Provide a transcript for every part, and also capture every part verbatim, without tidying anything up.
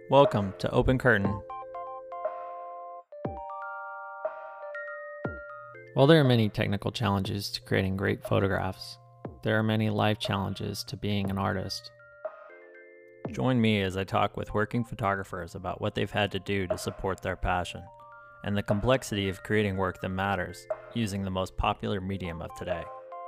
Welcome to Open Curtain. While there are many technical challenges to creating great photographs, there are many life challenges to being an artist. Join me as I talk with working photographers about what they've had to do to support their passion, and the complexity of creating work that matters using the most popular medium of today.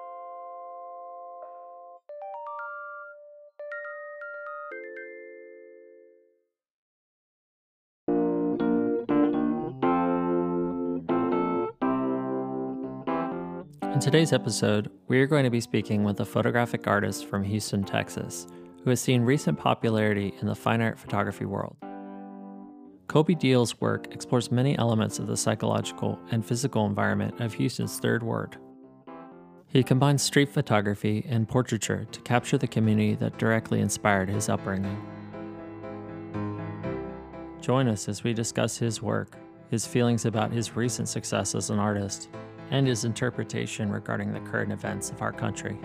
In today's episode, we are going to be speaking with a photographic artist from Houston, Texas, who has seen recent popularity in the fine art photography world. Kobe Deal's work explores many elements of the psychological and physical environment of Houston's Third Ward. He combines street photography and portraiture to capture the community that directly inspired his upbringing. Join us as we discuss his work, his feelings about his recent success as an artist, and his interpretation regarding the current events of our country.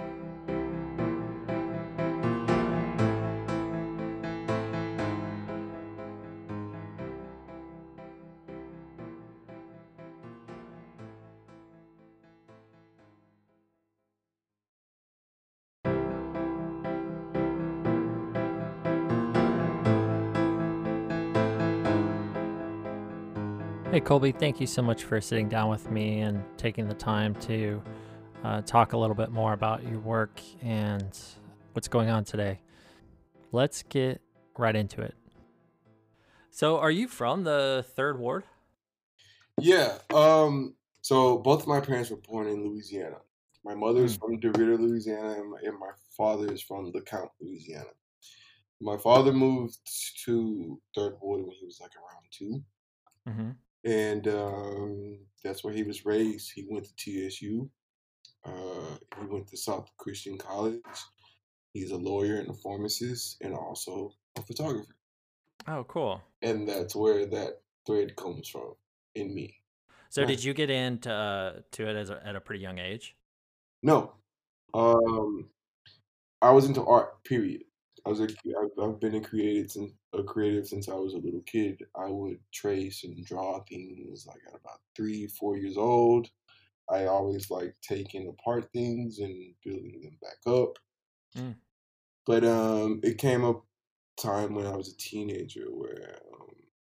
Hey, Colby, thank you so much for sitting down with me and taking the time to uh, talk a little bit more about your work and what's going on today. Let's get right into it. So, are you from the Third Ward? Yeah. Um. So both of my parents were born in Louisiana. My mother's Hmm. from DeRidder, Louisiana, and my, and my father is from LeCount, Louisiana. My father moved to Third Ward when he was like around two, Mm-hmm. and um, that's where he was raised. He went to T S U. Uh, he went to South Christian College. He's a lawyer and a pharmacist, and also a photographer. Oh, cool. And that's where that thread comes from in me. So, Right. did you get into uh, to it as a, at a pretty young age? No. Um. I was into art. Period. I was a, I've, I've been a creative since a creative since I was a little kid. I would trace and draw things like at about three, four years old. I always like taking apart things and building them back up. Mm. But um, it came a time when I was a teenager where um,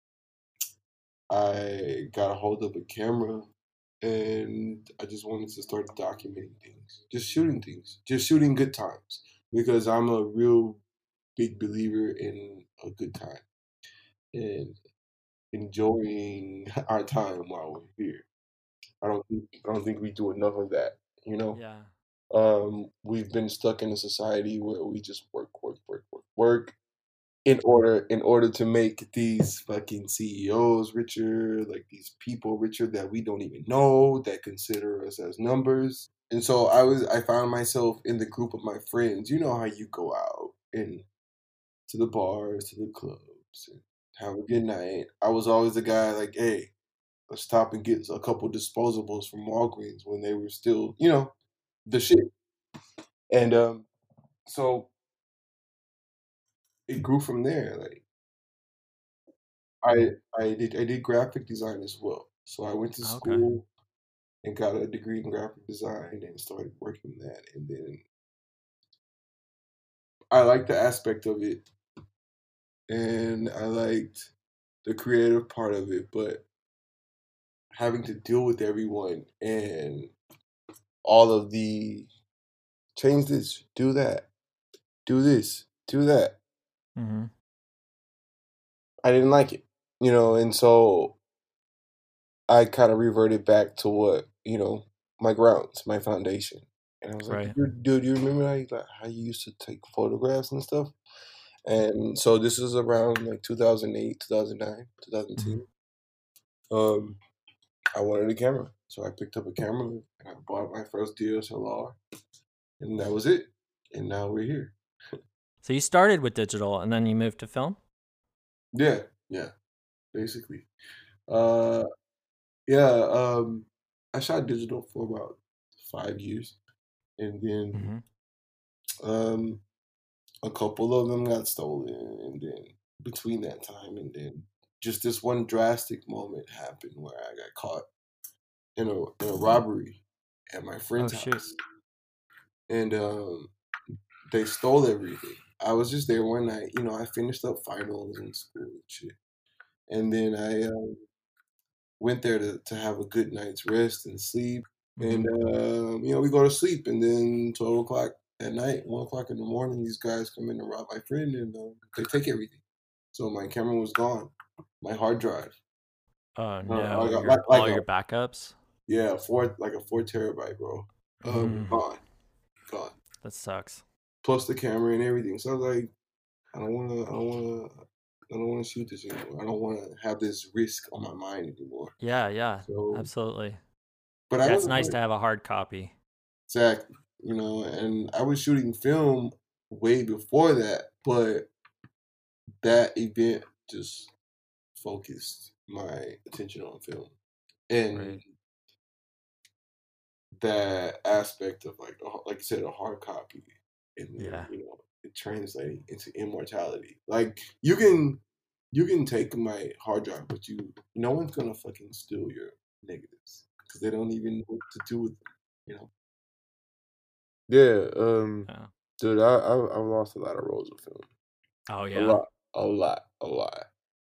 I got a hold of a camera and I just wanted to start documenting things, just shooting things, just shooting good times because I'm a real big believer in a good time and enjoying our time while we're here. I don't think I don't think we do enough of that, you know? Yeah. Um, we've been stuck in a society where we just work, work, work, work, work in order in order to make these fucking C E Os richer, like these people richer that we don't even know that consider us as numbers. And so I was I found myself in the group of my friends. You know how you go out and to the bars, to the clubs, and have a good night. I was always the guy like, hey, let's stop and get a couple disposables from Walgreens when they were still, you know, the shit. And um, so it grew from there. Like I I did I did graphic design as well. So I went to Okay. school and got a degree in graphic design and started working that. And then I liked the aspect of it and I liked the creative part of it, but having to deal with everyone and all of the change this, do that, do this, do that. Mm-hmm. I didn't like it, you know, and so I kind of reverted back to what, you know, my grounds, my foundation. And I was like, Right. dude, dude, you remember how you, like, how you used to take photographs and stuff? And so this is around like two thousand eight, two thousand nine, Mm-hmm. two thousand ten. Um, I wanted a camera. So I picked up a camera and I bought my first D S L R and that was it. And now we're here. So you started with digital and then you moved to film? Yeah, yeah, basically. Uh, yeah, um, I shot digital for about five years, and then Mm-hmm. um, a couple of them got stolen, and then between that time and then just this one drastic moment happened where I got caught in a in a robbery at my Oh friend's shoot. house, and um, they stole everything. I was just there one night, you know. I finished up finals in school and shit, and then I um, went there to to have a good night's rest and sleep. And Mm-hmm. um, you know, we go to sleep, and then twelve o'clock at night, one o'clock in the morning, these guys come in to rob my friend, and um, they take everything. So my camera was gone, my hard drive, Oh uh, no, like a, like your like all a your backups. yeah, four like a four terabyte, bro. Um, Mm, gone, gone. that sucks. Plus the camera and everything. So I was like, I don't wanna, I don't wanna, I don't wanna shoot this anymore. I don't wanna have this risk on my mind anymore. Yeah, yeah, So, absolutely. but I Yeah, it's wasn't nice to hurt. have a hard copy. Exactly, you know, and I was shooting film way before that, but that event just focused my attention on film Right. and that aspect of like, a- like you said, a hard copy, and then Yeah. you know, it translating into immortality. Like you can, you can take my hard drive, but you, no one's gonna fucking steal your negatives because they don't even know what to do with them. You know. Yeah, um, Yeah. dude, I, I I lost a lot of rolls of film. Oh A yeah. lot, a lot, a lot.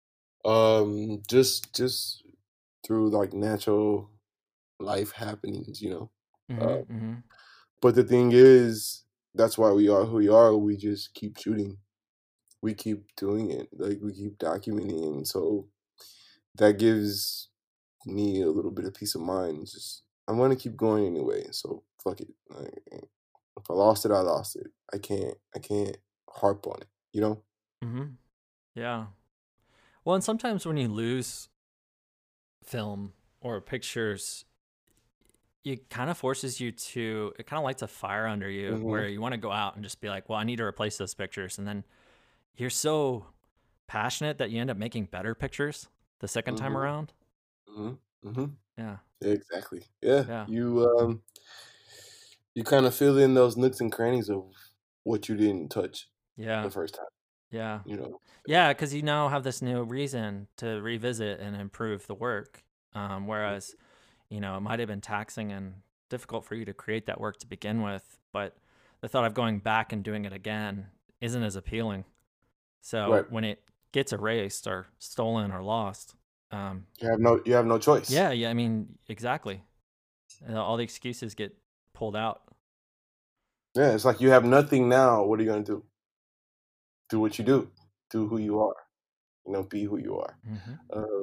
Um, just just through like natural life happenings, you know. Uh, Mm-hmm. Mm-hmm. but the thing is, that's why we are who we are. We just keep shooting. We keep doing it. Like we keep documenting, and so that gives me a little bit of peace of mind. Just I'm gonna keep going anyway. So fuck it. Like, if I lost it, I lost it. I can't. I can't harp on it. You know. Mm-hmm. Yeah. Well, and sometimes when you lose film or pictures, it kind of forces you to, it kind of lights a fire under you Mhm. where you want to go out and just be like, well, I need to replace those pictures. And then you're so passionate that you end up making better pictures the second time Mhm. around. Mhm. Mhm. Yeah. Exactly. Yeah. Yeah. You um. You kind of fill in those nooks and crannies of what you didn't touch Yeah. the first time. Yeah. You know. Yeah. Cause you now have this new reason to revisit and improve the work. Um, whereas, you know, it might have been taxing and difficult for you to create that work to begin with, but the thought of going back and doing it again isn't as appealing. So Right. when it gets erased or stolen or lost, um, You have no. You have no choice. yeah, yeah, I mean, exactly. Uh, all the excuses get pulled out. Yeah. It's like you have nothing now. What are you gonna do? Do what you do. Do who you are. You know. Be who you are. Hmm. Uh,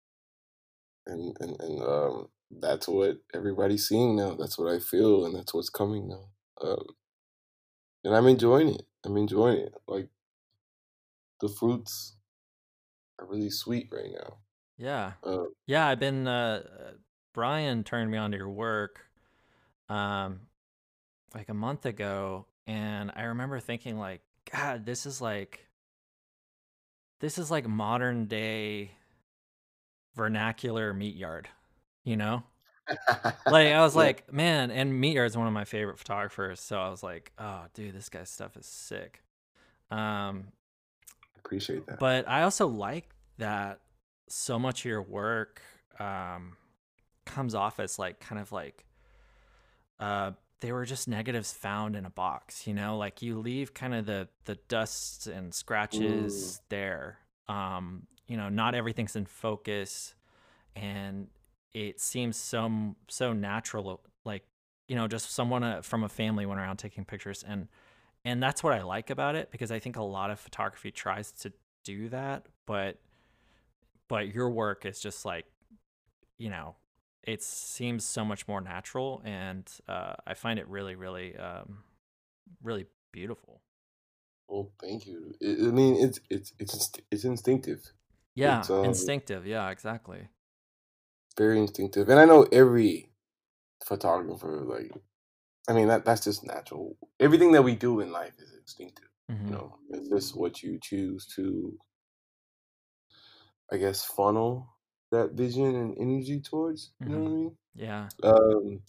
and and and um, that's what everybody's seeing now. That's what I feel, and that's what's coming now. Um, and I'm enjoying it. I'm enjoying it. Like the fruits are really sweet right now. Yeah. Uh, Yeah, I've been, uh, uh, Brian turned me on to your work, um, like a month ago. And I remember thinking like, God, this is like, this is like modern day vernacular meat yard, you know? Like I was yeah. like, man, and Meat Yard's one of my favorite photographers, so I was like, oh, dude, this guy's stuff is sick. Um, Appreciate that. but I also like that so much of your work um comes off as like kind of like uh they were just negatives found in a box, you know, like you leave kind of the the dust and Mm, scratches there. Um, you know, not everything's in focus and it seems so so natural, like, you know, just someone uh, from a family went around taking pictures, and and that's what I like about it, because I think a lot of photography tries to do that, but but your work is just like, you know, it seems so much more natural, and uh, I find it really really um, really beautiful. well, thank you. I I mean, it's it's it's inst- it's instinctive. Yeah, It's um instinctive. Yeah, exactly. very instinctive, and I know every photographer. Like, I mean, that that's just natural. Everything that we do in life is instinctive. You Hmm. know, it's just what you choose to, I guess, funnel that vision and energy towards. You know Hmm. what I mean? Yeah. Um,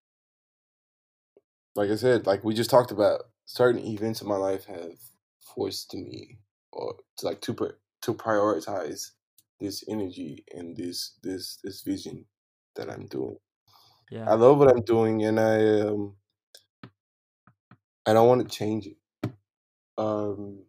like I said, like we just talked about, certain events in my life have forced me or to like to per- to prioritize this energy and this this this vision that I'm doing. Yeah. I love what I'm doing, and I um I don't want to change it. Um,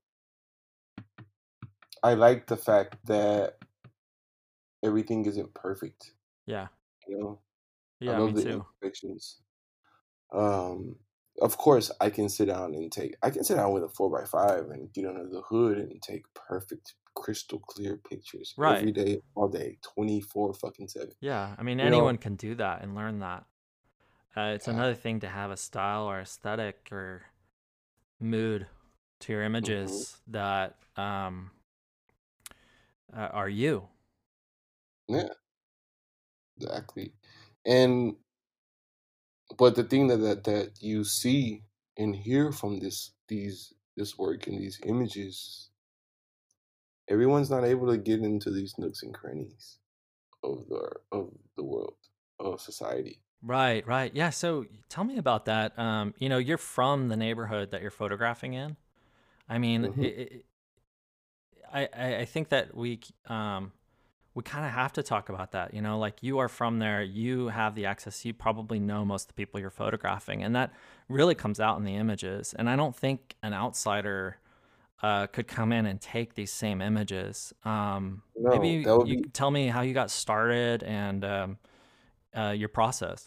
I like the fact that everything isn't perfect. Yeah. You know, I Yeah, me love the too. imperfections. Um, of course, I can sit down and take. I can sit down with a four by five and get under the hood and take perfect, crystal clear pictures every Right. day, all day, twenty four fucking seven. Yeah. I mean, You know, anyone can do that and learn that. Uh, it's yeah. another thing to have a style or aesthetic or mood to your Hmm. images that um, uh, are you. Yeah, exactly. And but the thing that, that that you see and hear from this these this work and these images, everyone's not able to get into these nooks and crannies of the of the world, of society. Right, right. Yeah. So tell me about that. Um, you know, you're from the neighborhood that you're photographing in. I mean, it, Hmm. it, I, I I think that we um, we kind of have to talk about that. You know, like you are from there, you have the access, you probably know most of the people you're photographing, and that really comes out in the images. And I don't think an outsider uh, could come in and take these same images. Um, No, maybe that would you be could tell me how you got started and um, uh, your process.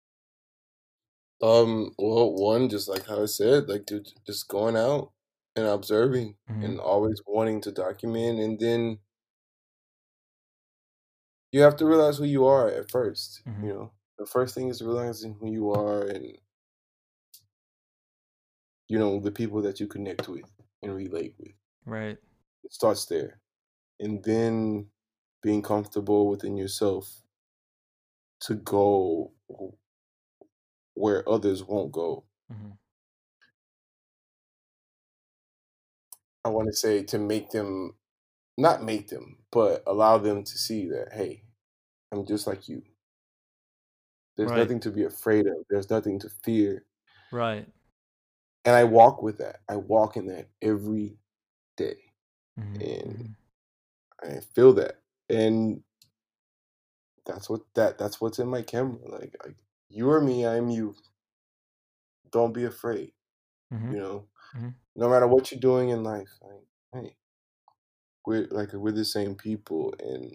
um well, one, just like how I said, like, dude, just going out and observing Hmm. and always wanting to document, and then you have to realize who you are at first. Hmm. You know, the first thing is realizing who you are, and you know the people that you connect with and relate with. Right. It starts there, and then being comfortable within yourself to go where others won't go. Hmm. I want to say to make them, not make them, but allow them to see that, hey, I'm just like you. There's Right. nothing to be afraid of. There's nothing to fear. Right. And I walk with that. I walk in that every day. Hmm. And Hmm. I feel that. And that's what that that's what's in my camera. Like, like you are me, I'm you. Don't be afraid. Hmm. You know, Hmm. no matter what you're doing in life, like, hey, we're like we're the same people. And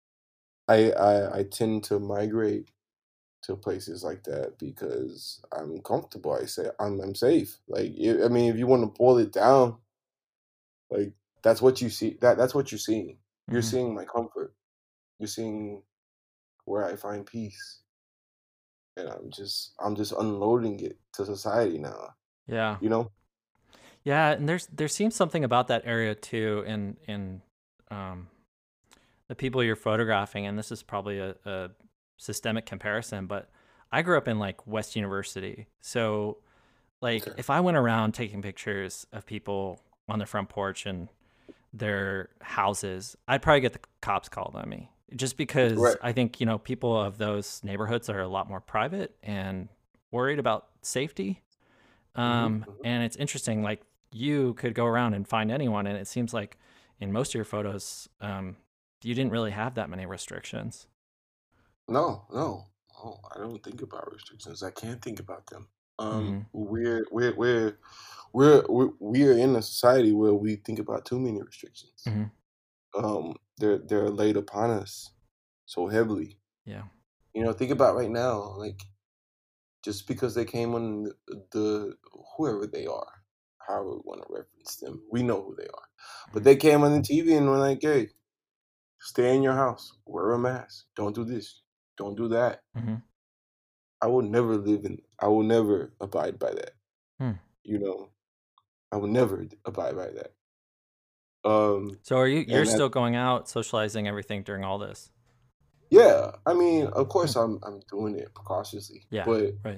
I I, I tend to migrate to places like that because I'm comfortable. I say I'm I'm safe. Like, I I mean, if you want to boil it down, like, that's what you see. That that's what you're seeing. You're Hmm. seeing my comfort. You're seeing where I find peace, and I'm just I'm just unloading it to society now. Yeah. You know? Yeah, and there's there seems something about that area too in in um, the people you're photographing, and this is probably a, a systemic comparison, but I grew up in like West University. So like Okay. if I went around taking pictures of people on their front porch and their houses, I'd probably get the cops called on me. Just because Right. I think, you know, people of those neighborhoods are a lot more private and worried about safety. Hmm. Um, Hmm. and it's interesting, like you could go around and find anyone, and it seems like in most of your photos, um, you didn't really have that many restrictions. No, no, no. I don't think about restrictions. I can't think about them. Um, Hmm. we're we're we're we're we're we're in a society where we think about too many restrictions. Hmm. Um, they're they're laid upon us so heavily. Yeah. You know, think about right now, like, just because they came on the, the whoever they are, however we want to reference them, we know who they are. But Hmm. they came on the T V and were like, "Hey, stay in your house, wear a mask, don't do this, don't do that." Hmm. I will never live in. I will never abide by that. Hmm. You know, I will never abide by that. Um, So are you you're and that, still going out, socializing, everything during all this? yeah, I mean, of Hmm. course, I'm I'm doing it precautiously, Yeah. but Right.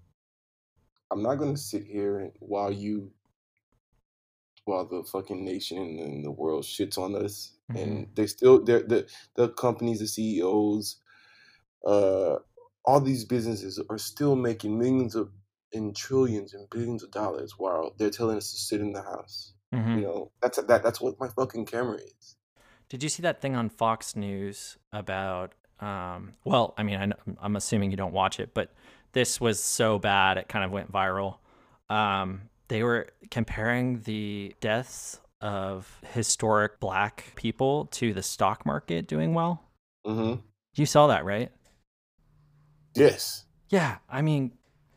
I'm not gonna sit here and while you while the fucking nation and the world shits on us, Hmm. and they still they're the the companies, the C E Os, uh, all these businesses are still making millions of and trillions and billions of dollars while they're telling us to sit in the house. Hmm. You know, that's that that's what my fucking camera is. Did you see that thing on Fox News about? Um, well, I mean, I know, I'm assuming you don't watch it, but this was so bad it kind of went viral. Um, they were comparing the deaths of historic black people to the stock market doing well. Mm-hmm. You saw that, right? Yes. Yeah, I mean,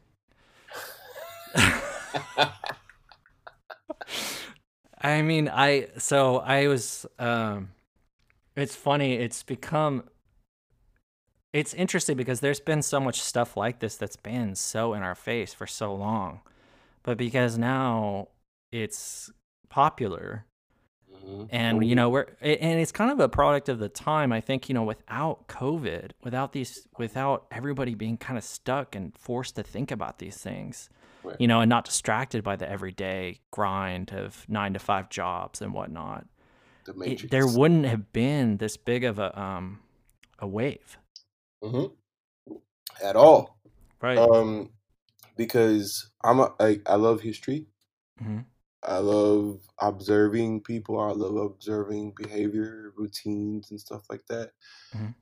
I mean, I so I was. Um, it's funny. It's become. It's interesting because there's been so much stuff like this that's been so in our face for so long, but because now it's popular. Mm-hmm. And you know we're and it's kind of a product of the time. I think you know without COVID, without these, without everybody being kind of stuck and forced to think about these things, Right. you know, and not distracted by the everyday grind of nine to five jobs and whatnot, The it, there Matrix. wouldn't have been this big of a um a wave, Mm-hmm. At all. right? Um, because I'm a, I, I love history. Mm-hmm. I love observing people. I love observing behavior, routines, and stuff like that. Mm-hmm.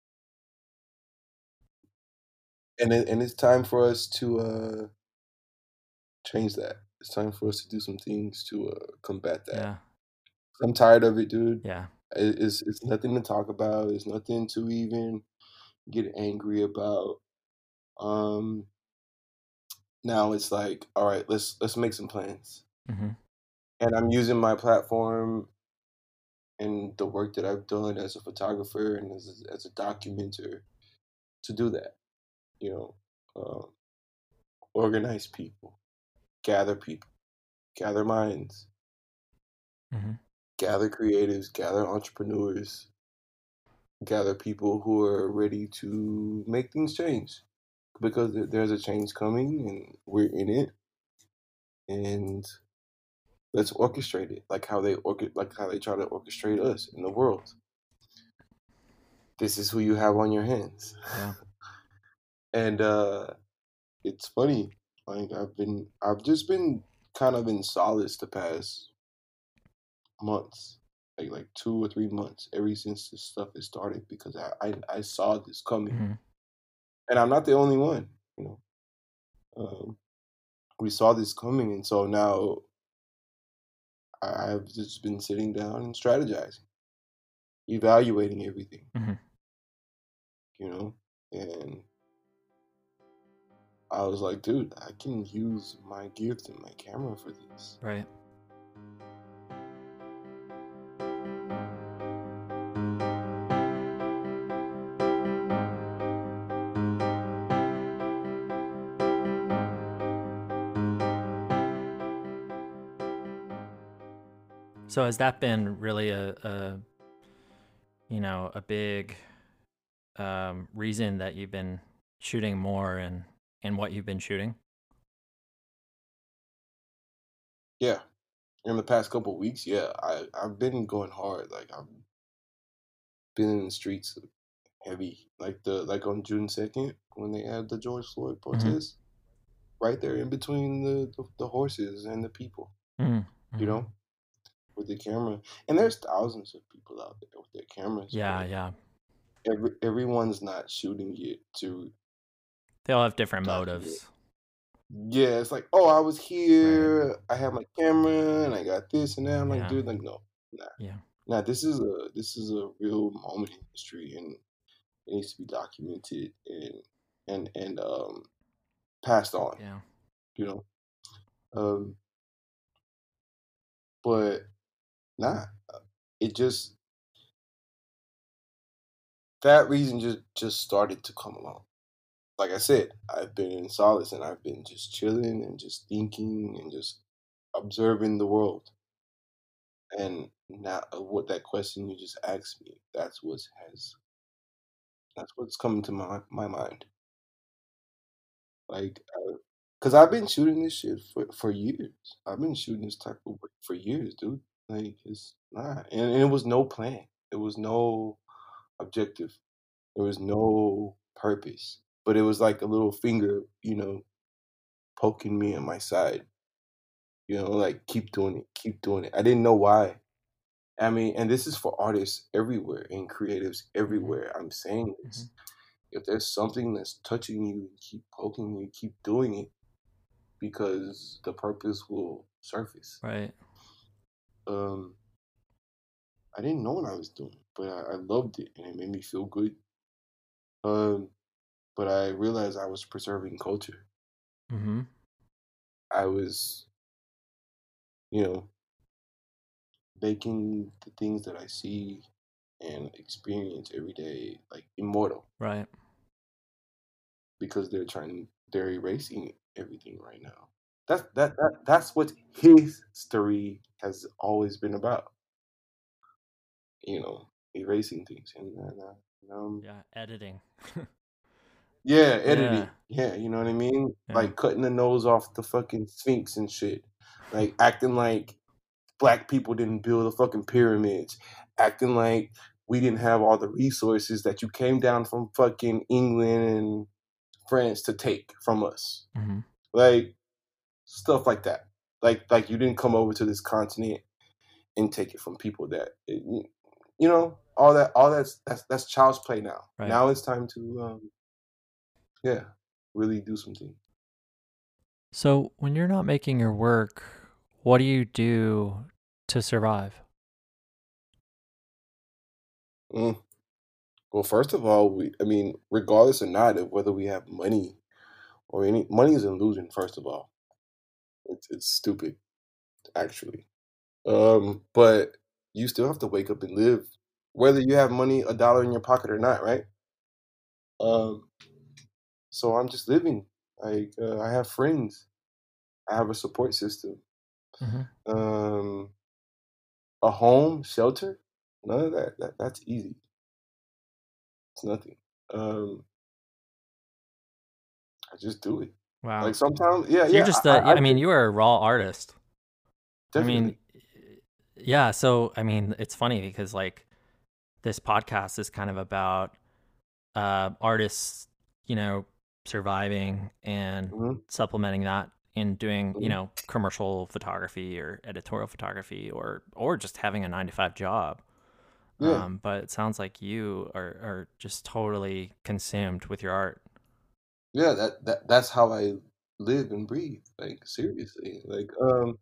And it, and it's time for us to uh, change that. It's time for us to do some things to uh, combat that. Yeah, I'm tired of it, dude. yeah. It- It's it's nothing to talk about. It's nothing to even get angry about. Um, now it's like, all right, let's let's make some plans. Mm-hmm. And I'm using my platform and the work that I've done as a photographer and as a, as a documenter to do that. You know, um, organize people, gather people, gather minds, Mm-hmm. gather creatives, gather entrepreneurs, gather people who are ready to make things change because there's a change coming and we're in it, and let's orchestrate it like how they orca- like how they try to orchestrate us in the world. This is who you have on your hands. Yeah. And uh it's funny, like I've been I've just been kind of in solace the past months, like like two or three months, ever since this stuff has started, because I I, I saw this coming, Mm-hmm. and I'm not the only one. You know, um, we saw this coming, and so now I- I've just been sitting down and strategizing, evaluating everything. Mm-hmm. You know, and I was like, dude, I can use my gift and my camera for this. Right. So has that been really a, a you know, a big um, reason that you've been shooting more and and what you've been shooting? Yeah, in the past couple of weeks, yeah, I I've been going hard. Like I've been in the streets heavy. Like the like on June second when they had the George Floyd Mm-hmm. protest, right there in between the the, the horses and the people. You Mm-hmm. know, with the camera, and there's thousands of people out there with their cameras, Yeah, but yeah. every everyone's not shooting it to They all have different document. motives. Yeah, it's like, oh, I was Right. here, I have my camera, and I got this and that. I'm like, Yeah. dude, like, no, nah, Yeah. nah. This is a this is a real moment in history, and it needs to be documented and and and um passed on. Yeah. You know, um, but nah, it just that reason just just started to come along. Like I said, I've been in solace and I've been just chilling and just thinking and just observing the world. And now, uh, what that question you just asked me, that's what has that's what's coming to my my mind. Like, because I've been shooting this shit for for years. I've been shooting this type of work for years, dude. Like, it's not, and, and it was no plan. It was no objective. There was no purpose. But it was like a little finger, you know, poking me in my side. You know, like keep doing it, keep doing it. I didn't know why. I mean, and this is for artists everywhere and creatives Mm-hmm. everywhere. I'm saying Mm-hmm. this. If there's something that's touching you, keep poking you, keep doing it because the purpose will surface. Right. Um, I didn't know what I was doing, but I, I loved it and it made me feel good. Um, but I realized I was preserving culture. Mm-hmm. I was, you know, making the things that I see and experience every day like immortal Right. because they're trying they're erasing everything right now. That's that, that that's what history has always been about, you know, erasing things and, and uh, um Yeah. Editing. yeah, Yeah. editing. Yeah, you know what I mean? Yeah. Like cutting the nose off the fucking Sphinx and shit. Like acting like black people didn't build the fucking pyramids, acting like we didn't have all the resources that you came down from fucking England and France to take from us. Mm-hmm. Like stuff like that. Like like you didn't come over to this continent and take it from people that you know, all that all that's that's that's child's play now. Right. Now it's time to um yeah, really do something. So when you're not making your work, what do you do to survive? Mm. Well, first of all, we I mean, regardless or not of whether we have money or any money is an illusion, first of all. It's it's stupid, actually. Um, but you still have to wake up and live, whether you have money, a dollar in your pocket or not, right? Um, so I'm just living. Like uh, I have friends, I have a support system, Mm-hmm. um, a home, shelter. None of that. That that's easy. It's nothing. Um, I just do it. Wow. Like sometimes, yeah, So you're yeah, just I, a, I, yeah, I I mean, do you are a raw artist. I mean, definitely. yeah. So, I mean, it's funny because like this podcast is kind of about uh, artists, you know, surviving and Hmm. supplementing that in doing, you Hmm. know, commercial photography or editorial photography or or just having a nine to five job. Yeah, Um, but it sounds like you are are just totally consumed with your art. yeah. That that that's how I live and breathe. Like seriously. Like um,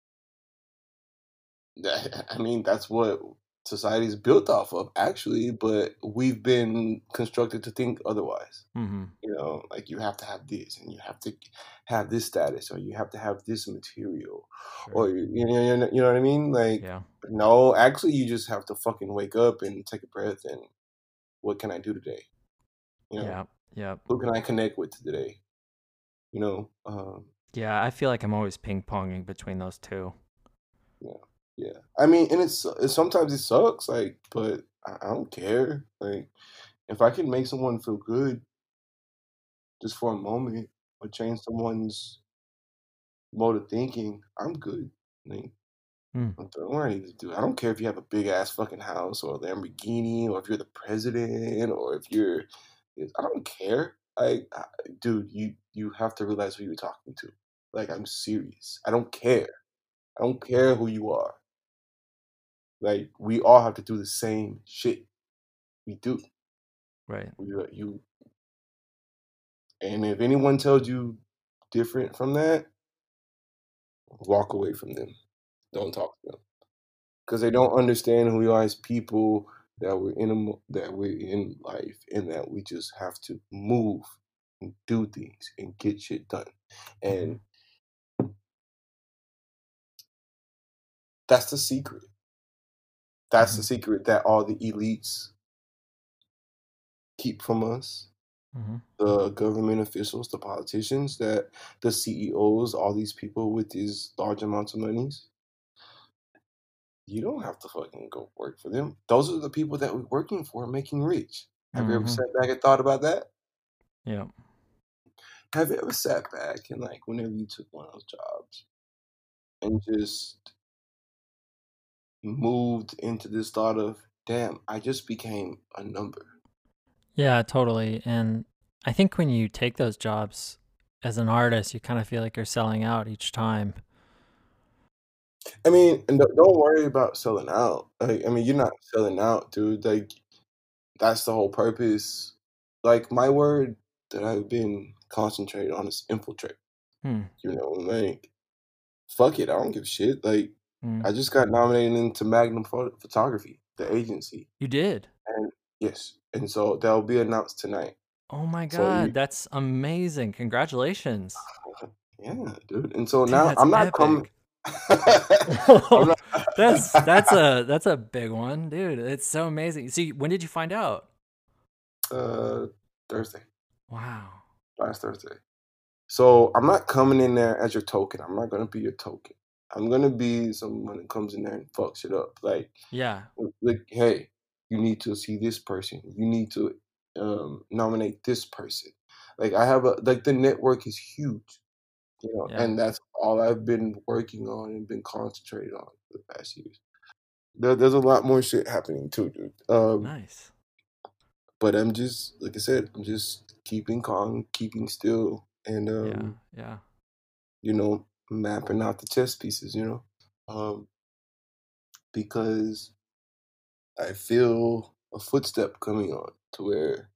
That I mean, that's what society's built off of, actually, but we've been constructed to think otherwise. Mm-hmm. You know, like you have to have this, and you have to have this status, or you have to have this material, Sure. or you you know, you know you know what I mean? Like, Yeah. no, actually, you just have to fucking wake up and take a breath, and what can I do today? You know, Yeah. Yeah. who can I connect with today? You know, um, Yeah. I feel like I'm always ping ponging between those two. yeah, yeah. I mean, and it's, it's sometimes it sucks, like, but I, I don't care, like. If I can make someone feel good just for a moment or change someone's mode of thinking, I'm good. I mean, Mm. I'm doing what I need to do. I don't care if you have a big ass fucking house or a Lamborghini or if you're the president or if you're. I don't care. I, I dude, you you have to realize who you're talking to. Like I'm serious. I don't care. I don't care who you are. Like we all have to do the same shit. We do. Right. We, you and if anyone tells you different from that, walk away from them. Don't talk to them because they don't understand who we are as people. That we're in a mo- that we're in life, and that we just have to move and do things and get shit done. Mm-hmm. And that's the secret. That's Mm-hmm. the secret that all the elites keep from us. Mm-hmm. The government officials, the politicians, that the C E Os, all these people with these large amounts of monies. You don't have to fucking go work for them. Those are the people that we're working for making rich. Have you ever Mm-hmm. sat back and thought about that? Yeah. Have you ever sat back and like whenever you took one of those jobs and just moved into this thought of, damn, I just became a number. Yeah, totally. And I think when you take those jobs as an artist, you kind of feel like you're selling out each time. I mean, and don't don't worry about selling out. Like, I mean, you're not selling out, dude. Like, that's the whole purpose. Like, my word that I've been concentrated on is infiltrate. Hmm. You know, like, fuck it, I don't give a shit. Like, Hmm. I just got nominated into Magnum Photo- Photography, the agency, You did? and yes, and so that'll be announced tonight. Oh my So you, God, that's amazing. Congratulations. yeah, dude. And so Dude, now that's I'm not coming. epic. I'm not. That's that's a that's a big one, dude. It's so amazing. See, when did you find out? uh, Thursday, Wow. last Thursday. So I'm not coming in there as your token. I'm not gonna be your token. I'm gonna be someone that comes in there and fucks it up. Like, Yeah. like, hey, you need to see this person. You need to um, nominate this person. Like, I have a like the network is huge, you know, Yeah. and that's all I've been working on and been concentrated on for the past years. There, there's a lot more shit happening too, dude. Um, Nice. but I'm just like I said, I'm just keeping calm, keeping still, and Yeah. um, Yeah. you know, mapping out the chess pieces, you know, um, because I feel a footstep coming on to where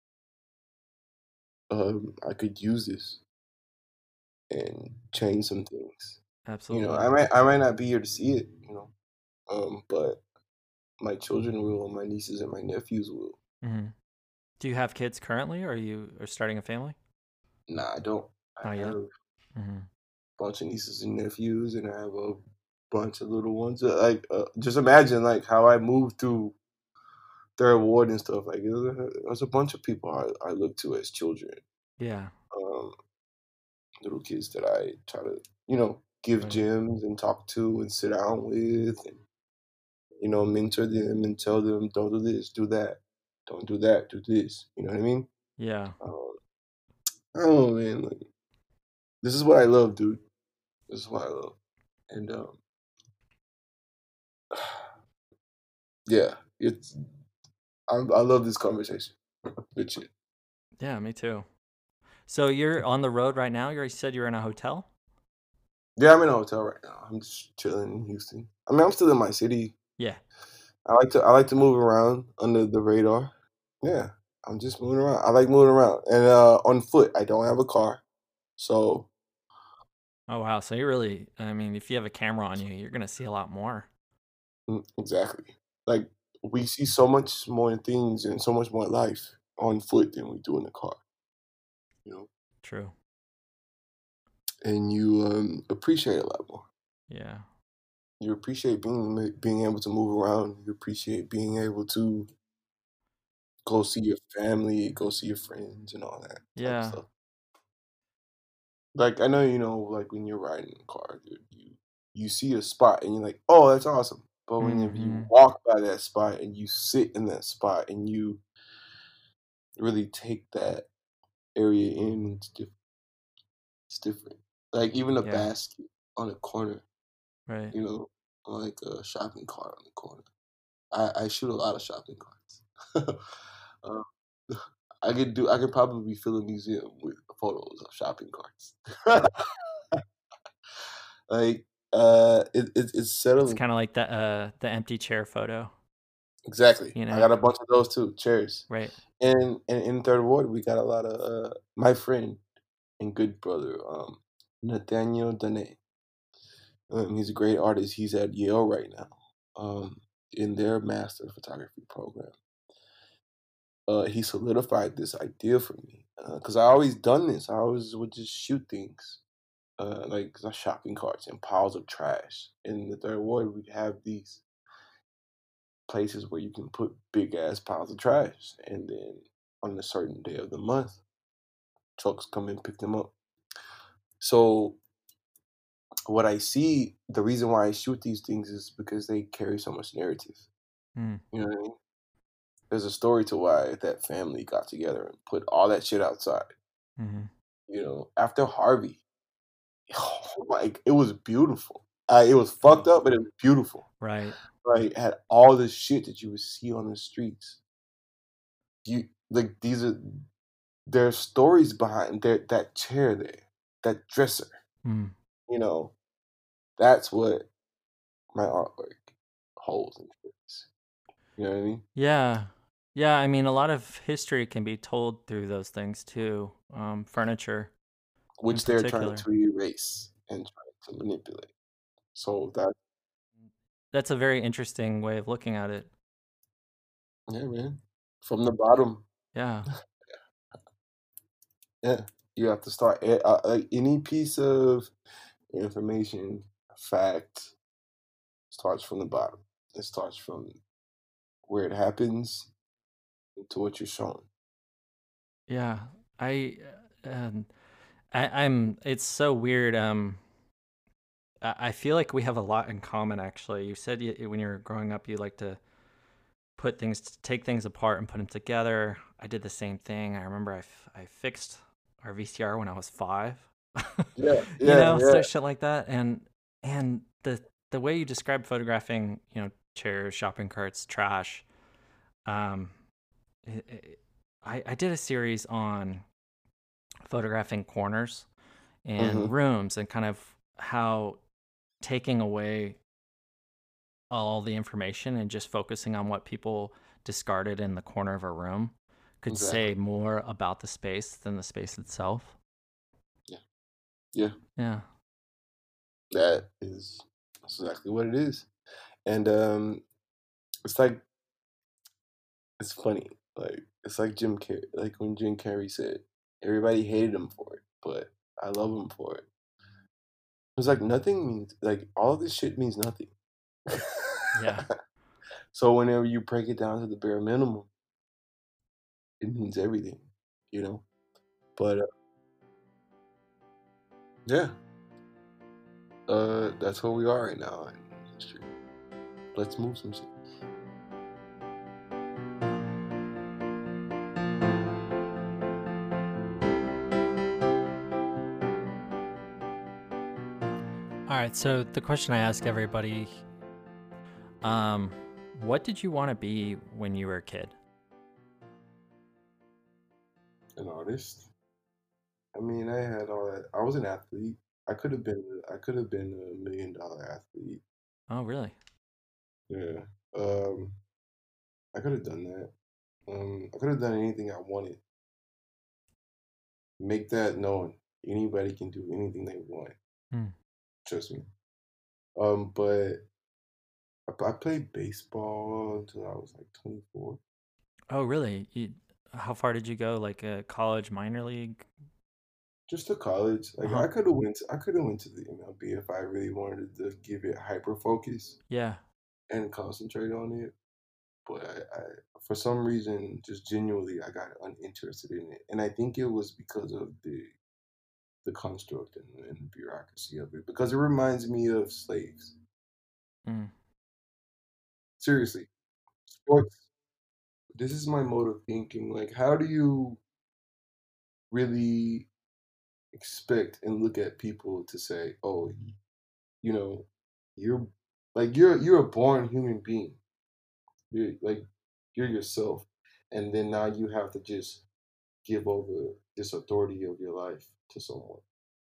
um, I could use this and change some things. You know, Absolutely. I might I might not be here to see it, you know, um, but my children will, my nieces and my nephews will. Hmm. Do you have kids currently, or are you are starting a family? Nah, I don't. I Not yet. have a Hmm. bunch of nieces and nephews, and I have a bunch of little ones. Uh, Like, uh, just imagine like how I moved through their award and stuff. Like, there's a, there's a bunch of people I, I look to as children, Yeah. um, little kids that I try to, you know, give Right. gems and talk to and sit down with, and you know, mentor them and tell them, don't do this, do that, don't do that, do this. You know what I mean? Yeah. Um, I don't know, man. Like, this is what I love, dude. This is what I love, and um, yeah, it's I, I love this conversation. Good shit. Yeah. Me too. So you're on the road right now. You already said you're in a hotel. Yeah, I'm in a hotel right now. I'm just chilling in Houston. I mean, I'm still in my city. Yeah. I like to I like to move around under the radar. Yeah, I'm just moving around. I like moving around and uh, on foot. I don't have a car, so Oh wow. So you're really. I mean, if you have a camera on you, you're gonna see a lot more. mm, exactly. Like, we see so much more things and so much more life on foot than we do in the car. You know, True. and you um, appreciate it a lot more. Yeah. You appreciate being being able to move around. You appreciate being able to go see your family, go see your friends, and all that type of Yeah. stuff. Like, I know, you know, like when you're riding in a car, dude, you you see a spot and you're like, oh, that's awesome. But whenever you Hmm. walk by that spot and you sit in that spot and you really take that area in, it's different. It's different. Like, even a Yeah. basket on a corner, Right. you know, like a shopping cart on the corner. I, I shoot a lot of shopping carts. uh, I could do. I could probably fill a museum with photos of shopping carts. Like, uh, it, it it's It's settling. kind of like the uh the empty chair photo. Exactly. You I know. got a bunch of those too. Chairs. Right. And and in Third Ward, we got a lot of uh, my friend and good brother, um, Nathaniel Dane. Um, he's a great artist. He's at Yale right now, um, in their master photography program. Uh, he solidified this idea for me because I always done this. I always would just shoot things, uh, like uh, shopping carts and piles of trash. In the Third Ward, we have these places where you can put big ass piles of trash, and then on a certain day of the month, trucks come and pick them up. So what I see, the reason why I shoot these things is because they carry so much narrative. Mm. You know what I mean? There's a story to why that family got together and put all that shit outside. Hmm. You know, after Harvey, oh, like it was beautiful. Uh, it was fucked up, but it was beautiful. Right. Like, it had all the shit that you would see on the streets. You like these are there are stories behind there that chair there, that dresser. Mm. You know, that's what. my artwork holds in space. You know what I mean? Yeah. Yeah, I mean, a lot of history can be told through those things too. Um, furniture in Which they're trying particular. to erase and trying to manipulate. So that, That's a very interesting way of looking at it. yeah, man. From the bottom, Yeah. yeah, you have to start a- uh, like any piece of information, fact starts from the bottom. It starts from where it happens to what you're shown. Yeah. I uh, um I, I'm it's so weird. Um I, I feel like we have a lot in common actually. You said you, when you were growing up you like to put things take things apart and put them together. I did the same thing. I remember I, f- I fixed our V C R when I was five. Yeah, You yeah, know, yeah. so shit like that. And and the the way you describe photographing, you know, chairs, shopping carts, trash. Um, it, it, I I did a series on photographing corners and Hmm. rooms and kind of how taking away all the information and just focusing on what people discarded in the corner of a room could say Exactly. more about the space than the space itself. Yeah, yeah. Yeah. That is that's exactly what it is. And um, it's like it's funny. Like it's like Jim Carrey. Like when Jim Carrey said, everybody hated him for it, but I love him for it. It's like nothing means like all this shit means nothing. Yeah. So whenever you break it down to the bare minimum, it means everything, you know. But uh, yeah, uh, that's where we are right now in history. Let's move some shit. All right. So the question I ask everybody, um, what did you want to be when you were a kid? An artist. I mean, I had all that. I was an athlete. I could have been. I could have been a million dollar athlete. Oh, really? Yeah. Um, I could have done that. Um, I could have done anything I wanted. Make that known. Anybody can do anything they want. Hmm. Trust me. Um, but I, I played baseball until I was like twenty-four. Oh, really? You, how far did you go? Like a college minor league? Just to college. Uh Like huh. I could have went. To, I could have went to the M L B if I really wanted to give it hyper focus Yeah. and concentrate on it. But I, I, for some reason, just genuinely, I got uninterested in it, and I think it was because of the the construct and, and bureaucracy of it. Because it reminds me of slaves. Mm. Seriously, sports. This is my mode of thinking. Like, how do you really expect and look at people to say, "Oh, you know, you're like you're you're a born human being. You're like you're yourself, and then now you have to just give over this authority of your life to someone.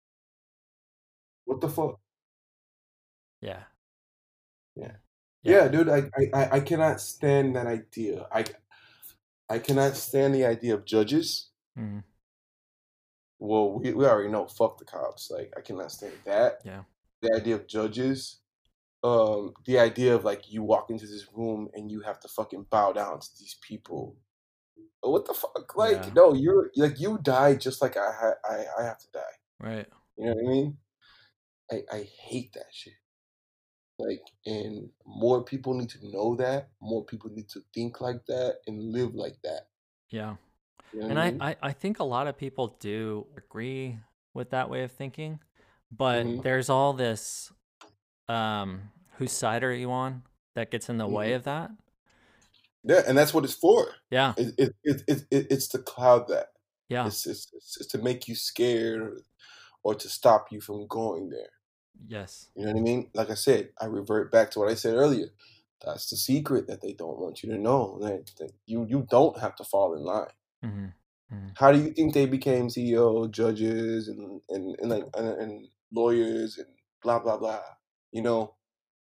What the fuck? Yeah. Yeah, Yeah. yeah, dude. I I I I cannot stand that idea. I I cannot stand the idea of judges. Mm. Well, we, we already know. Fuck the cops. Like I cannot stand that. Yeah. The idea of judges. Um, the idea of like you walk into this room and you have to fucking bow down to these people. What the fuck? Like, Yeah. no, you're like you die just like I ha- I I have to die. Right. You know what I mean? I I hate that shit. Like, and more people need to know that. More people need to think like that and live like that. Yeah. You know what I And I, mean? I, I think a lot of people do agree with that way of thinking, but Hmm. there's all this um whose side are you on that gets in the way Hmm. of that. Yeah, and that's what it's for. Yeah. It, it, it, it, it it's to cloud that. Yeah. It's, it's it's it's to make you scared or to stop you from going there. Yes. You know what I mean? Like I said, I revert back to what I said earlier. That's the secret that they don't want you to know. That, that you you don't have to fall in line. Hmm. Hmm. How do you think they became C E O, judges, and and, and like and, and lawyers and blah blah blah? You know,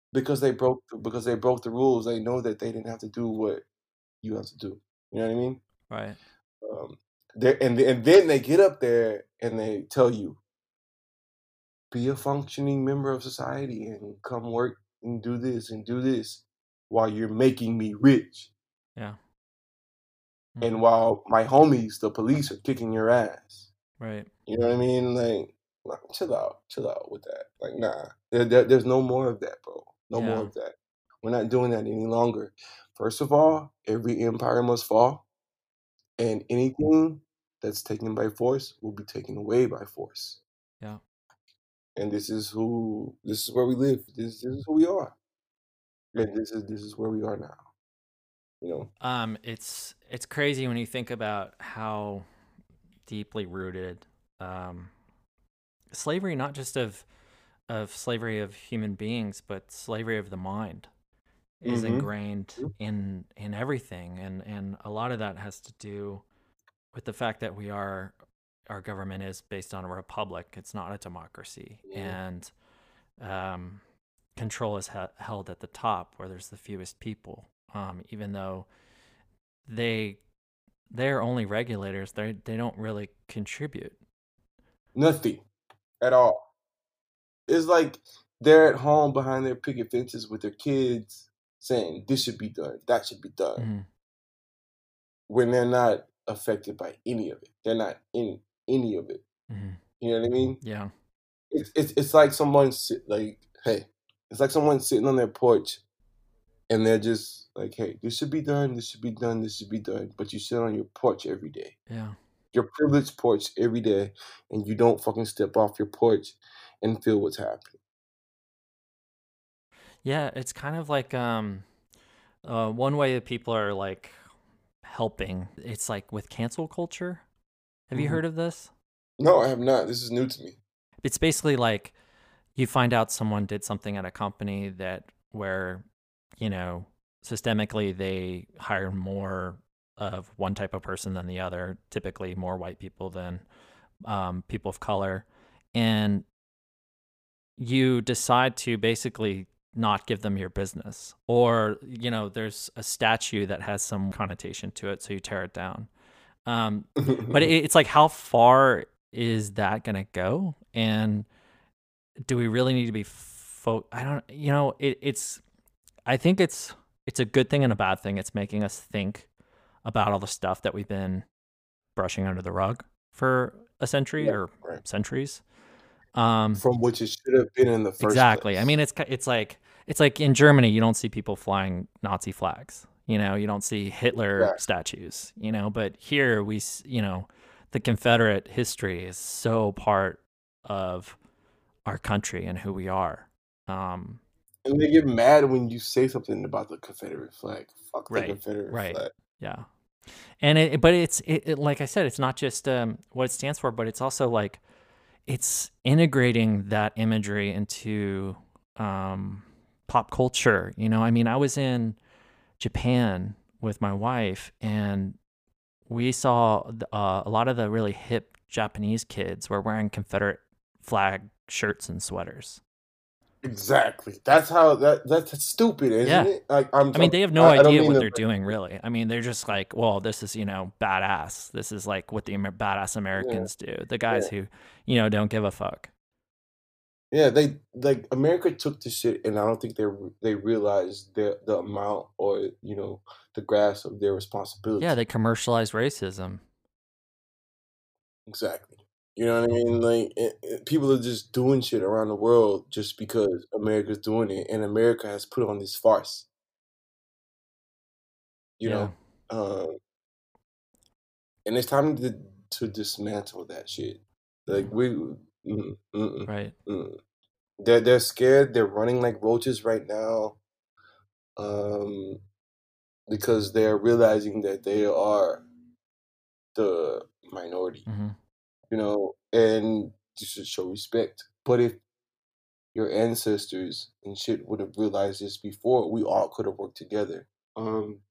because they broke because they broke the rules. They know that they didn't have to do what you have to do. You know what I mean? Right. Um, they and and then they get up there and they tell you, be a functioning member of society and come work and do this and do this while you're making me rich. Yeah. And Mhm. while my homies, the police, are kicking your ass. Right. You know what I mean? Like, like, chill out, chill out with that. Like, nah, there, there- there's no more of that, bro. No more Yeah. of that. We're not doing that any longer. First of all, every empire must fall, and anything that's taken by force will be taken away by force. Yeah. And this is who, this is where we live. This, this is who we are, and this is this is where we are now. You know. Um, it's it's crazy when you think about how deeply rooted um, slavery, not just of of slavery of human beings, but slavery of the mind, is Mm-hmm. ingrained in in everything, and and a lot of that has to do with the fact that we are our government is based on a republic. It's not a democracy, Yeah. and um, control is ha- held at the top where there's the fewest people. Um, even though they they're only regulators, they they don't really contribute. Nothing at all. It's like they're at home behind their picket fences with their kids saying this should be done, that should be done, Mhm. when they're not affected by any of it. They're not in any of it. Mhm. You know what I mean? Yeah. It's it's, it's like someone sit, like, hey, it's like someone sitting on their porch and they're just like, hey, this should be done, this should be done, this should be done. But you sit on your porch every day, Yeah. your privileged porch every day, and you don't fucking step off your porch and feel what's happening. Yeah, it's kind of like um uh one way that people are like helping. It's like with cancel culture. Have you Mhm. heard of this? No, I have not. This is new to me. It's basically like you find out someone did something at a company that where, you know, systemically they hire more of one type of person than the other, typically more white people than um, people of color. And you decide to basically not give them your business. Or, you know, there's a statue that has some connotation to it, so you tear it down. Um, but it, it's like, how far is that going to go? And do we really need to be fo- I don't, you know, it, it's, I think it's, it's a good thing and a bad thing. It's making us think about all the stuff that we've been brushing under the rug for a century Right, or right. centuries. Um, From which it should have been in the first exactly. I mean, place. it's, ki- it's like, it's like in Germany, you don't see people flying Nazi flags, you know, you don't see Hitler Exactly. statues, you know, but here we, s- you know, the Confederate history is so part of our country and who we are. Um, And they get mad when you say something about the Confederate flag. Fuck the right, Confederate right, flag. yeah, and it, but it's it, it, like I said, it's not just um, what it stands for, but it's also like it's integrating that imagery into um, pop culture. You know, I mean, I was in Japan with my wife, and we saw uh, a lot of the really hip Japanese kids were wearing Confederate flag shirts and sweaters. Exactly. That's how that that's stupid, isn't Yeah. it? Like I'm, I mean, I'm they have no I, I don't idea mean what to. they're doing, really. I mean, they're just like, well, this is, you know, badass. This is like what the Amer- badass Yeah, Americans do. The yeah, guys who, you know, don't give a fuck. yeah. They like America took the shit, and I don't think they re- they realized the the amount or you know the grasp of their Yeah, responsibility. they commercialize racism. Exactly. You know what I mean? Like it, it- people are just doing shit around the world just because America's doing it, and America has put on this farce. You Yeah, know, um, and it's time to to dismantle that shit. Like yeah, we, mm, mm, mm, right. mm. They're they're scared. They're running like roaches right now, um, because they're realizing that they are the minority. Hmm. You know, and you should show respect. But if your ancestors and shit would have realized this before, we all could have worked together. Um,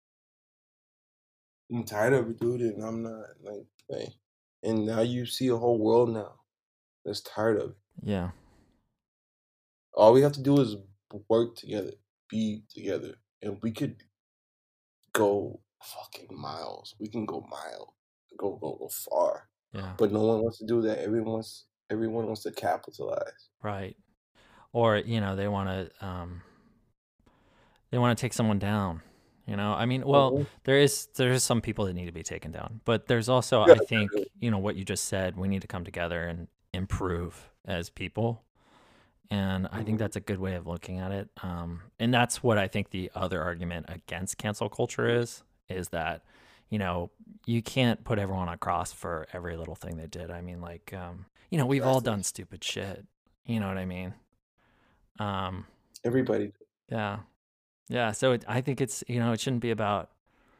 I'm tired of it, dude, and I'm not like, hey. And now you see a whole world now that's tired of it. Yeah, All we have to do is work together, be together, and we could go fucking miles. We can go mile, go go go far. Yeah. But no one wants to do that. Everyone wants everyone wants to capitalize. Right. Or, you know, they want to um they want to take someone down. You know, I mean, well, Mhm. there is there is some people that need to be taken down, but there's also, Yeah, I think, you know, what you just said, we need to come together and improve as people. And I think mhm. that's a good way of looking at it. Um, and that's what I think the other argument against cancel culture is, is that, you know, you can't put everyone on a cross for every little thing they did. I mean, like, um, you know, we've all Exactly. done stupid shit. You know what I mean? Um, Everybody. yeah. Yeah. So it, I think it's, you know, it shouldn't be about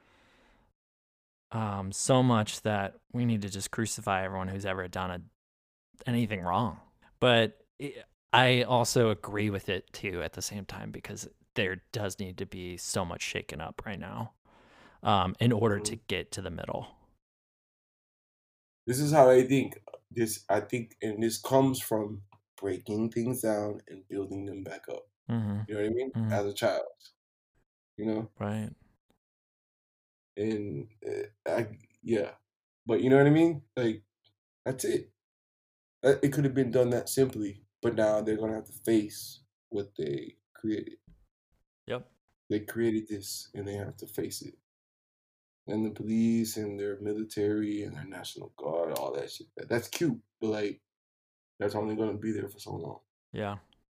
um, so much that we need to just crucify everyone who's ever done a, anything wrong. But it, I also agree with it too at the same time, because there does need to be so much shaken up right now um, in order to Mhm. get to the middle. This is how I think. This I think, and this comes from breaking things down and building them back up. Mm-hmm. You know what I mean? Mm-hmm. As a child, you know, Right. and uh, I yeah, but you know what I mean? Like that's it. Uh, It could have been done that simply, but now they're gonna have to face what they created. Yep. They created this, and they have to face it. And the police and their military and their national guard, all that shit. that- That's cute, but like that's only gonna be there for so long. Yeah.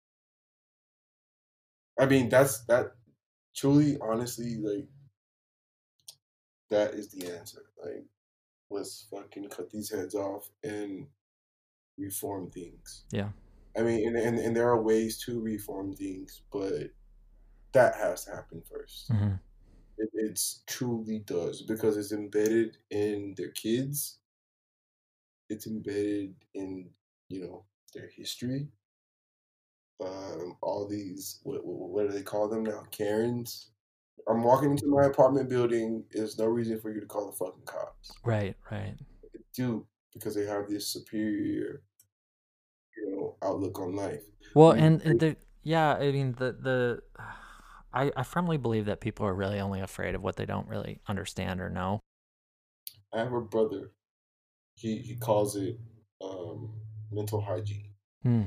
I mean, that's that truly, honestly, like that is the answer. Like, let's fucking cut these heads off and reform things. Yeah. I mean, and, and, and there are ways to reform things, but that has to happen first. Mm-hmm. It it's truly does because it's embedded in their kids. It's embedded in you know their history. Um, all these what, what what do they call them now? Karens. I'm walking into my apartment building. There's no reason for you to call the fucking cops. Right. Right. They do because they have this superior, you know, outlook on life. Well, We, and, and the yeah, I mean the the I, I firmly believe that people are really only afraid of what they don't really understand or know. I have a brother. He he calls it um, mental hygiene. Hmm.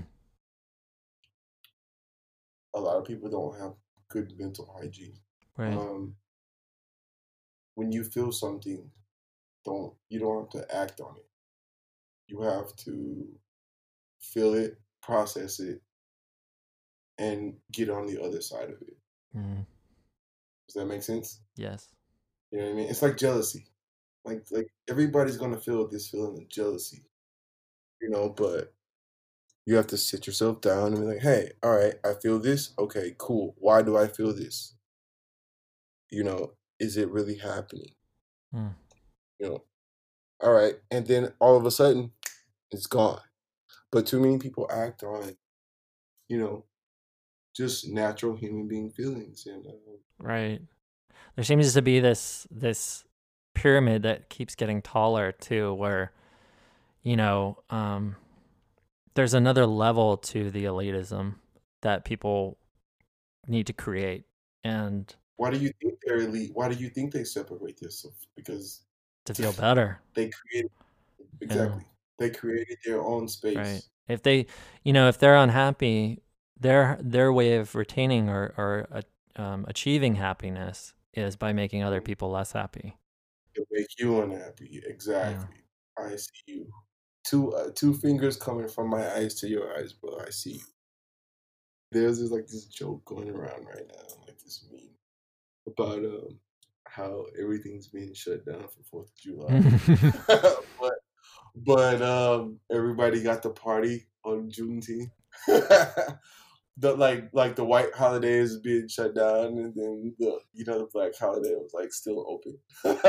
A lot of people don't have good mental hygiene. Right. Um, when you feel something, don't you don't have to act on it. You have to feel it, process it, and get on the other side of it. Mm-hmm. Does that make sense? Yes. You know what I mean? It's like jealousy. Like like everybody's gonna feel this feeling of jealousy, you know, but you have to sit yourself down and be like, hey, all right, I feel this. Okay, cool. Why do I feel this? You know, is it really happening? Mm. You know, all right. And then all of a sudden, it's gone. But too many people act on, you know, just natural human being feelings. And uh, Right. There seems to be this this pyramid that keeps getting taller too, where you know um, there's another level to the elitism that people need to create and why do you think they're elite? Why do you think they separate themselves? Because to feel better. they created, Yeah. exactly, they created their own Right. space. If they, you know, if they're unhappy, their their way of retaining or or uh, um, achieving happiness is by making other Mhm. people less happy. To make you unhappy. Yeah. Exactly. I see you. Two uh, two fingers coming from my eyes to your eyes, bro. I see you. There's this like this joke going around right now, like this meme about um how everything's being shut down for Fourth of July. but but um everybody got to party on Juneteenth. the like like the white holiday is being shut down and then the you know the black holiday was like still open.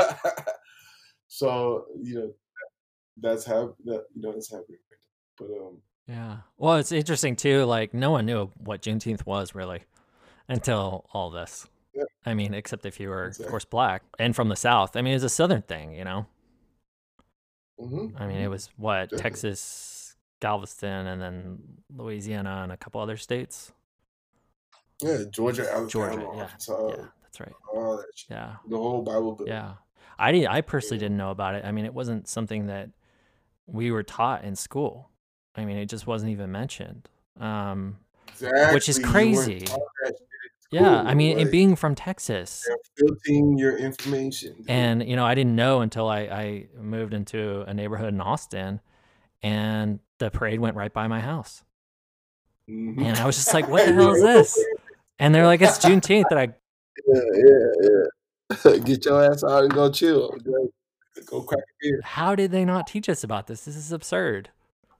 So, you know, that's how that you know it's happening right now. But um Yeah. Well, it's interesting too. Like, no one knew what Juneteenth was really until all this. yeah, I mean, except if you were, of exactly. course, black and from the South. I mean, it's a Southern thing, you know? Hmm, I mean, it hmm. was what, Definitely. Texas, Galveston, and then Louisiana and a couple other states. Yeah, Georgia, Alabama, Georgia, yeah, Arkansas, yeah, that's right. all that shit. Yeah, The whole Bible Belt. yeah. I didn't. I personally Yeah. didn't know about it. I mean, it wasn't something that we were taught in school. I mean, it just wasn't even mentioned, um, which is Exactly. You weren't crazy. taught that shit in Yeah, I mean, school. and Like, being from Texas, they're filtering your information, dude. and you know, I didn't know until I, I moved into a neighborhood in Austin, and the parade went right by my house, Mhm. and I was just like, "What the hell is this?" And they're like, "It's Juneteenth," and I Yeah, yeah, yeah. Get your ass out and go chill. Go, go crack a beer. how did they not teach us about this? This is absurd.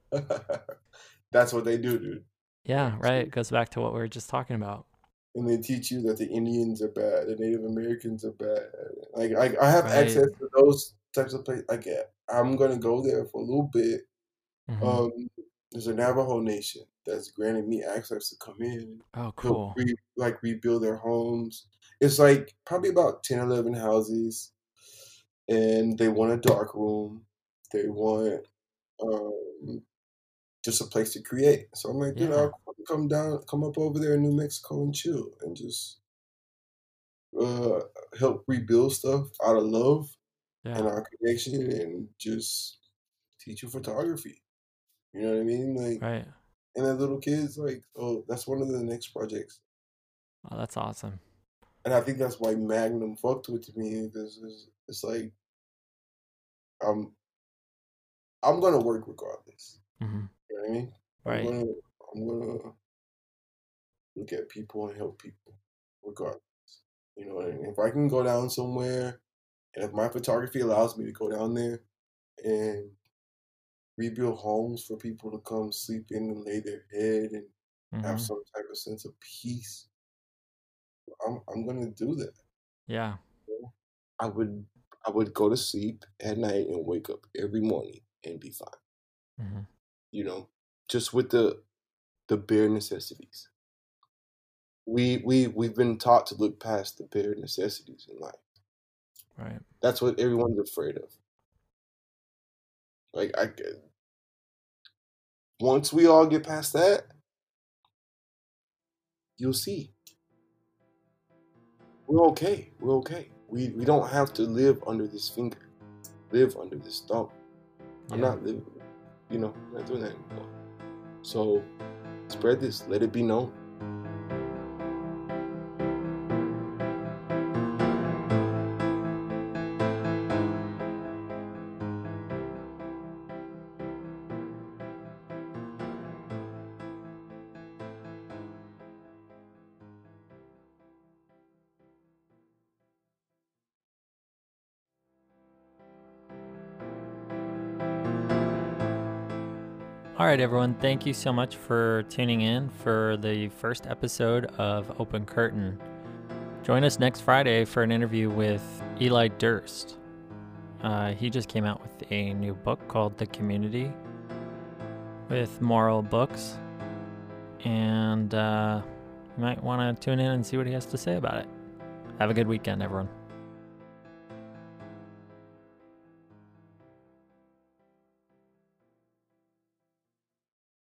That's what they do, dude. Yeah, Like, right. It goes back to what we were just talking about. and they teach you that the Indians are bad, the Native Americans are bad. Like, I, I have Right. access to those types of places. Like, yeah, I'm gonna go there for a little bit. Mhm. Um, there's a Navajo Nation that's granted me access to come in, Oh, help cool. re, like rebuild their homes. It's like probably about ten, eleven houses, and they want a dark room. They want um, just a place to create. So I'm like, dude, Yeah, I'll come down, come up over there in New Mexico and chill and just uh, help rebuild stuff out of love and yeah, our connection and just teach you photography. You know what I mean? Like, right. and then little kids, like, oh, that's one of the next projects. Oh, that's awesome. And I think that's why Magnum fucked with me because it's, it's like, I'm, I'm gonna work regardless. Hmm. You know what I mean? I'm Right. gonna, I'm gonna look at people and help people regardless. You know what I mean? If I can go down somewhere, and if my photography allows me to go down there and rebuild homes for people to come sleep in and lay their head and have Hmm. some type of sense of peace, I'm I'm gonna do that. Yeah. You know? I would I would go to sleep at night and wake up every morning and be fine. Hmm. You know, just with the the bare necessities. We we we've been taught to look past the bare necessities in life. Right. That's what everyone's afraid of. Like I once we all get past that, you'll see. We're okay. We're okay. We we don't have to live under this finger, live under this thumb. I'm Yeah. not living, you know, I'm not doing that anymore. So spread this, let it be known. All right, everyone. Thank you so much for tuning in for the first episode of Open Curtain. Join us next Friday for an interview with Eli Durst. Uh, he just came out with a new book called The Community with Moral Books. And uh, you might want to tune in and see what he has to say about it. Have a good weekend, everyone.